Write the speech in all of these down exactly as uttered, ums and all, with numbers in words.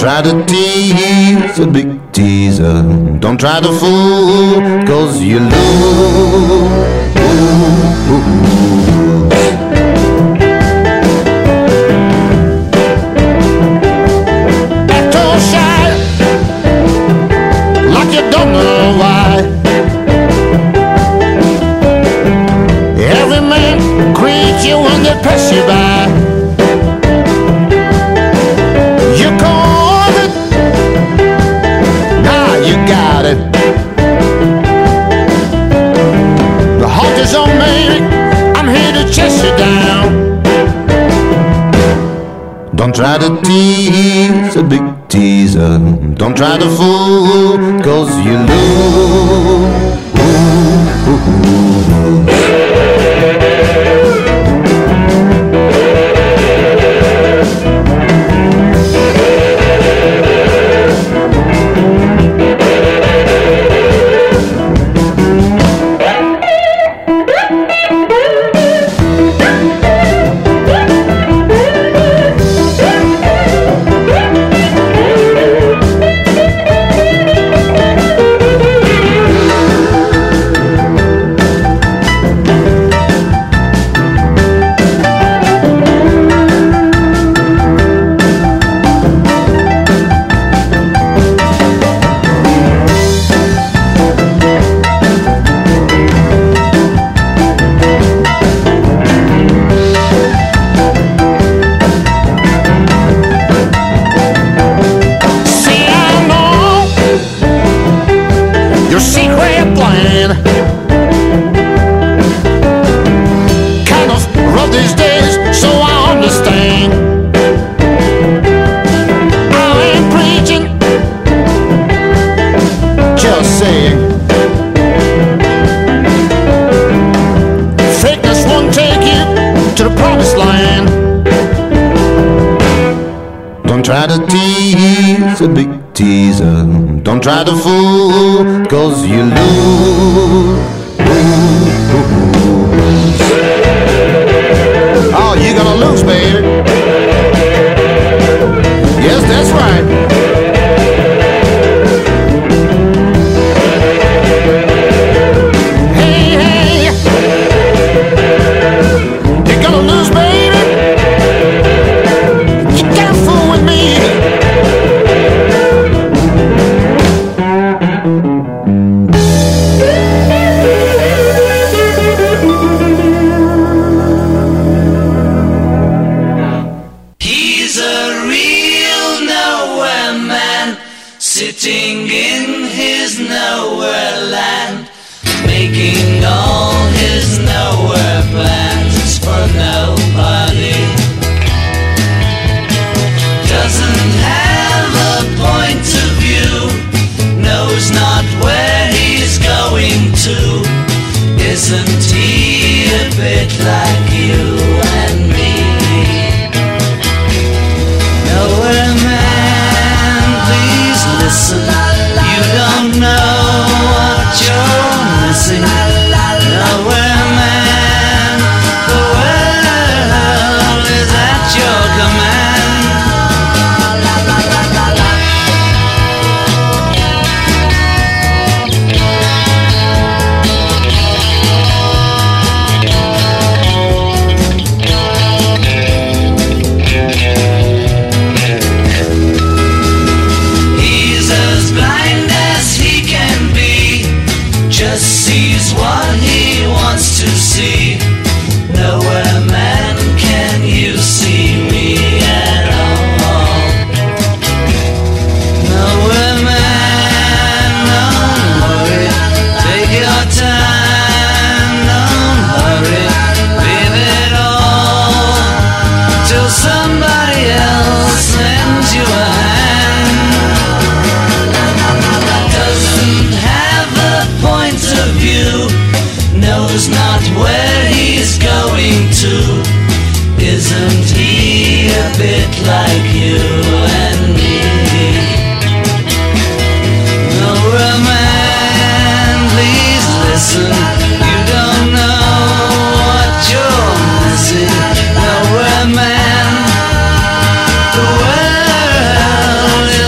try to tease a big teaser. Don't try to fool, cause you lose. Act all shy, like you don't know why. Every man creates you when they pass you by. You called it, now you got it. The halt is on me, I'm here to chase you down. Don't try to tease a big teaser. Don't try to fool, cause you lose. Try to tease a big teaser. Don't try to fool, cause you lose. Oh, you're gonna lose, baby. Yes, that's right. The world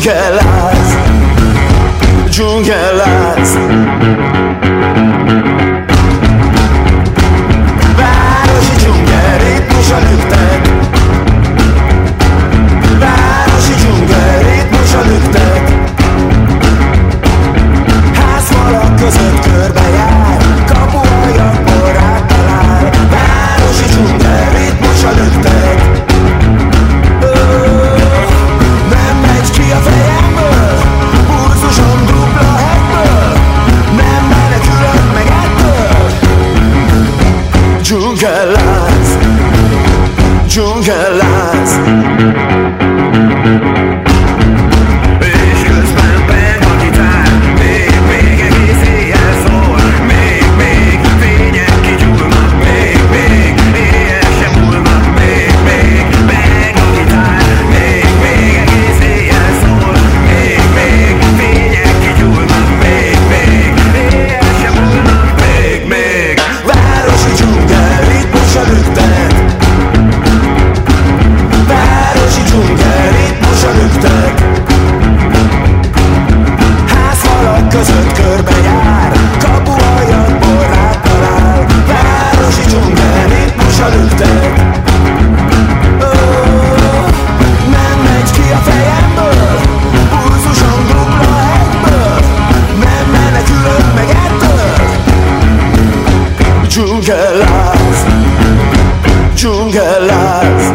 Dzsungelláz, dzsungelláz. Városi dzsungel, ritmusa lüktet. Városi dzsungel, ritmusa lüktet. Házfalak között körbejár, kapuajakból rád talál. Városi dzsungel, ritmusa lüktet. Nem megy ki a fejemből, pulzusom dupla hegyből. Nem menekülök meg ettől. Dzsungelláz, dzsungelláz. És közben bent a gitár, még, még egész éjjel szól. Még, még fények kigyúlnak, még, még éjjel sem múlnak. Még, még bent a gitár, még, még egész éjjel szól. Még, még fények kigyúlnak, még, még éjjel sem múlnak. Még, még városi dzsungel, ritmusa lüktet. Városi dzsungel, ritmusa lüktet. Házfalak között körbejár, kapuajakból rád talál. Városi dzsungel, ritmusa lüktet. Oh, nem megy ki a fejemből, pulzusom dupla hegyből. Nem menekülök meg ettől. Dzsungelláz, dzsungelláz.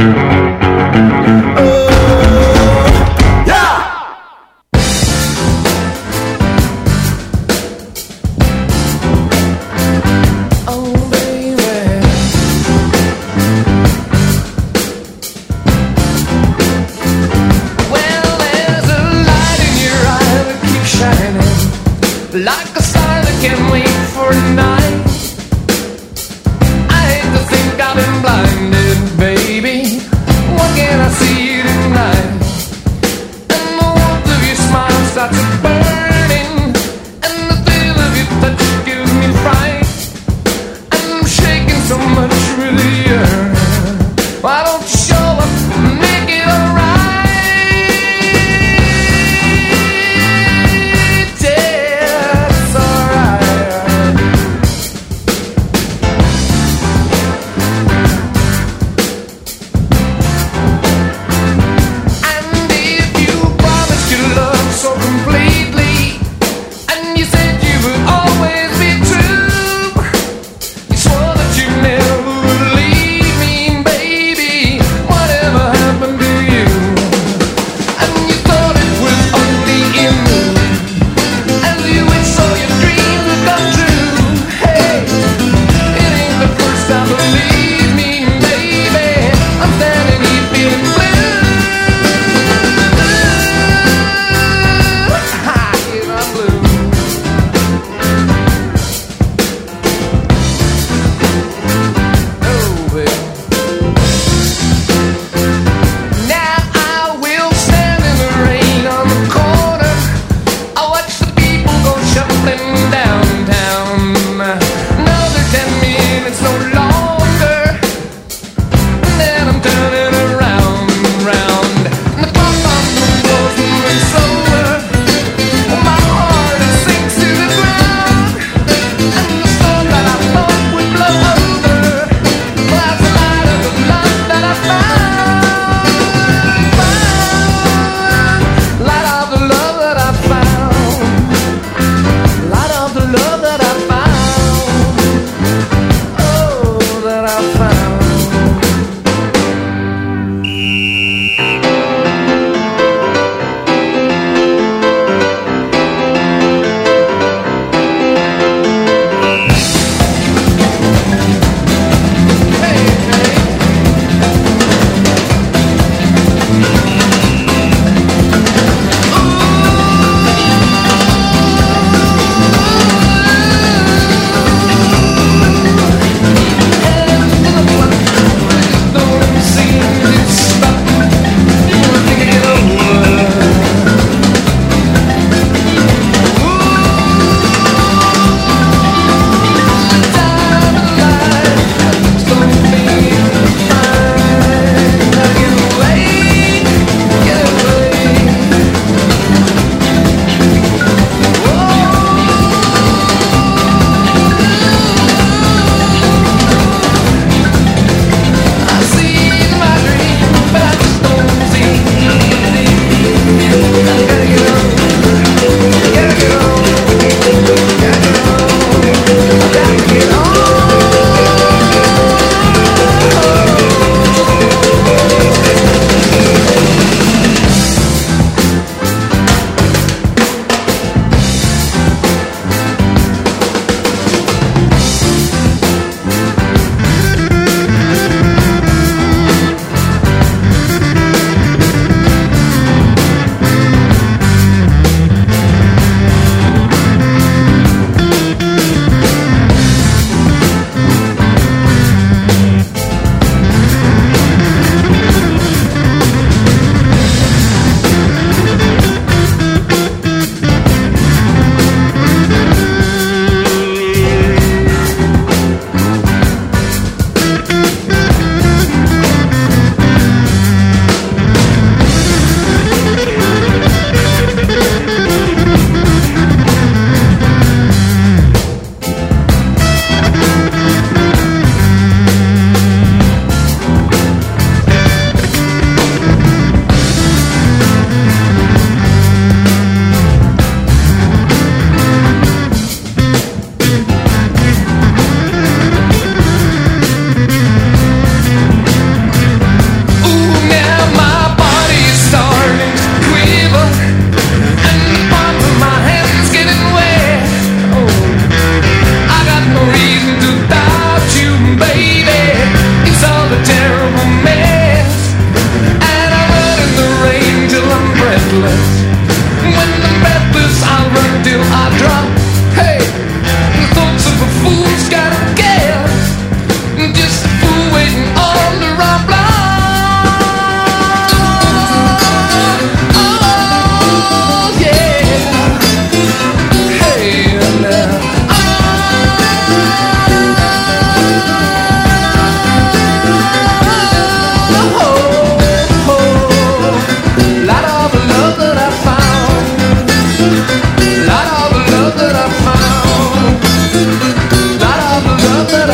Like a star that can't wait for a night. I hate to think I've been blinded, baby. What can I see?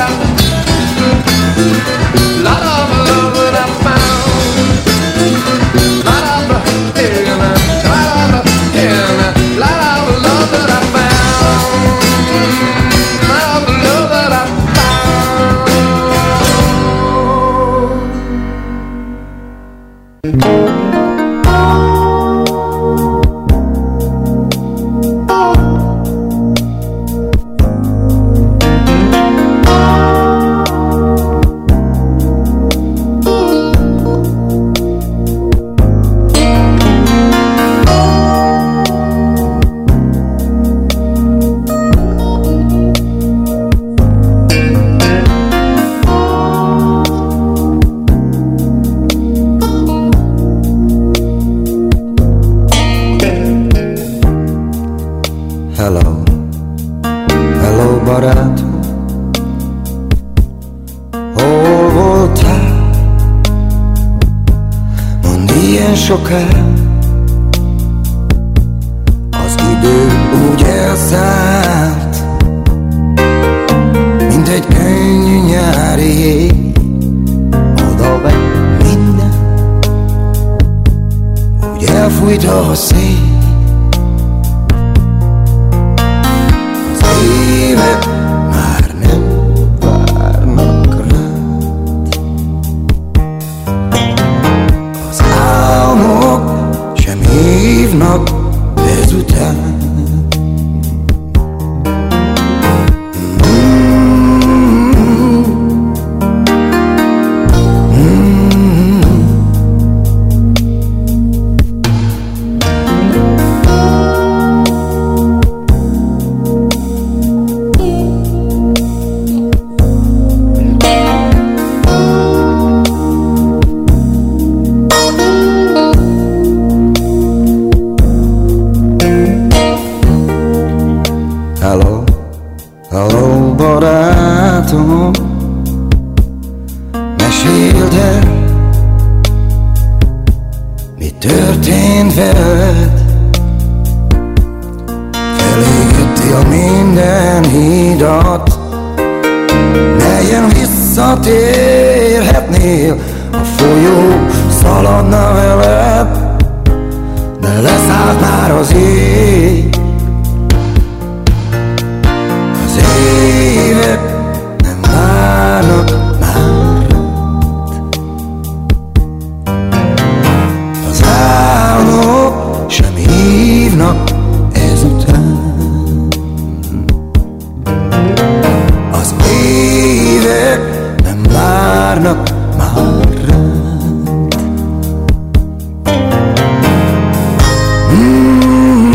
Hello, hello barátom, hol voltál? Mondd ilyen soká, az idő úgy elszállt, mint egy könnyű nyári jég. Oda minden, úgy elfújt a szél. Évek már nem várnak rád, az álmok sem hívnak ezután. Hello, hello barátom, meséld el, mi történt veled. Felégettél minden hídat, melyen visszatérhetnél. A folyó szaladna veled, de leszállt már az ég. Évek nem várnak már rád, az álmok sem hívnak ezután. Az évek nem várnak már rád. Mm-hmm.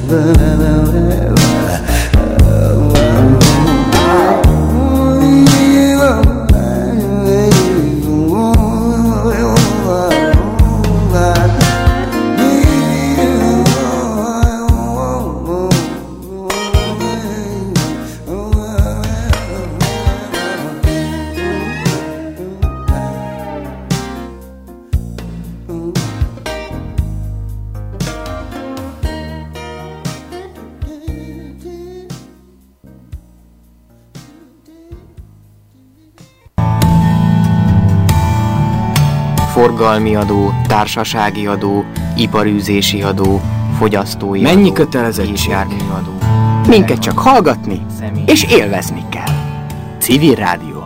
Forgalmi adó, társasági adó, iparűzési adó, fogyasztói Mennyi adó, kötelezettség? járműadó. Minket csak hallgatni és élvezni kell. Civil rádióadó.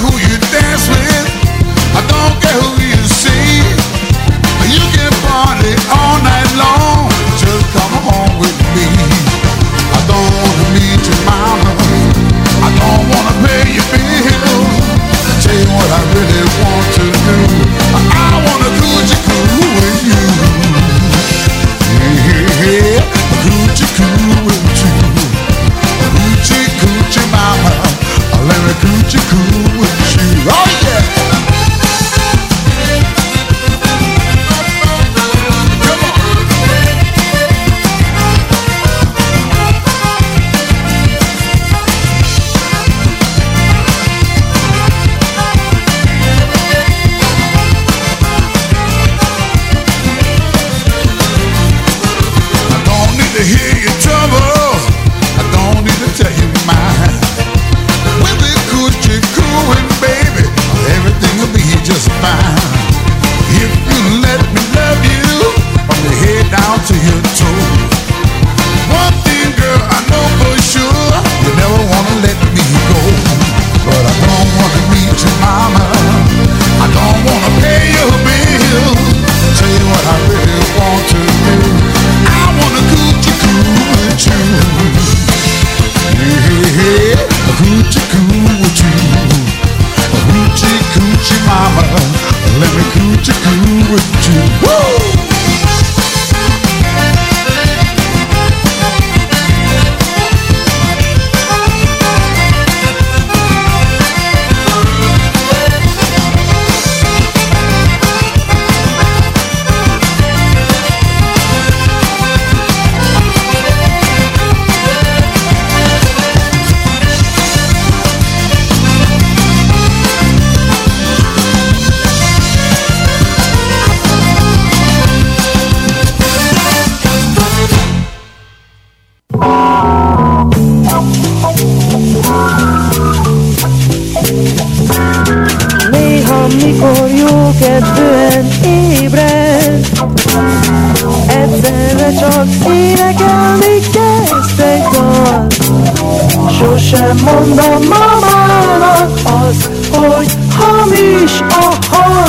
Party to your toe. One thing, girl, I know for sure, you never wanna let me go. But I don't wanna meet your mama, I don't wanna pay your bill. Tell you what I really want to do, I wanna coochie coo with you. Yeah, yeah, coochie coo with you. Coochie coochie mama, let me coochie coo with you. Woo! Mikor jó kedvűen ébred, egyszerre csak énekelni kezd egy dal. Sosem mondom, mama,